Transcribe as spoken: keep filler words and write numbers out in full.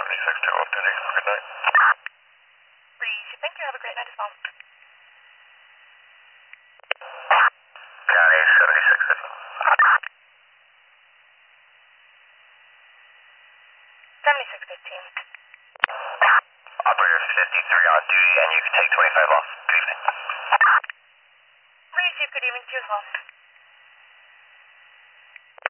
seventy-six two off duty. Good night. Please, thank you. Have a great night as well. County seventy-six fifty. seventy-six fifteen. Operator fifty-three on duty, and you can take twenty-five off. Good evening. Please, good evening to you as well.